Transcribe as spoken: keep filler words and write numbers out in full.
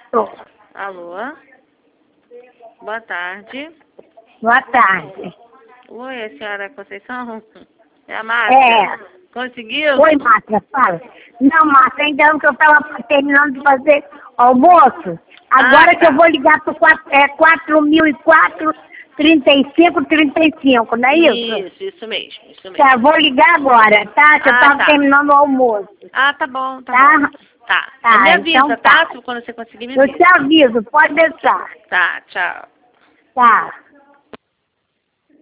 Tô. Alô? Boa tarde. Boa tarde. Oi, a senhora Conceição? É a Márcia? É. Conseguiu? Oi, Márcia, fala. Não, Márcia, ainda não, que eu estava terminando de fazer almoço. Agora Ah, que tá. eu vou ligar para o é, quatro mil e quatro, trinta e cinco, trinta e cinco, não é isso? Isso, isso mesmo, isso mesmo. Tá, vou ligar agora, tá? Que eu Ah, estava tá. terminando o almoço. Ah, tá bom, tá, Tá? bom. Tá. Tá, Me avisa, então tá? tá. Quando você conseguir, me Eu te avisa. aviso, pode deixar. Tá, tchau. Tá.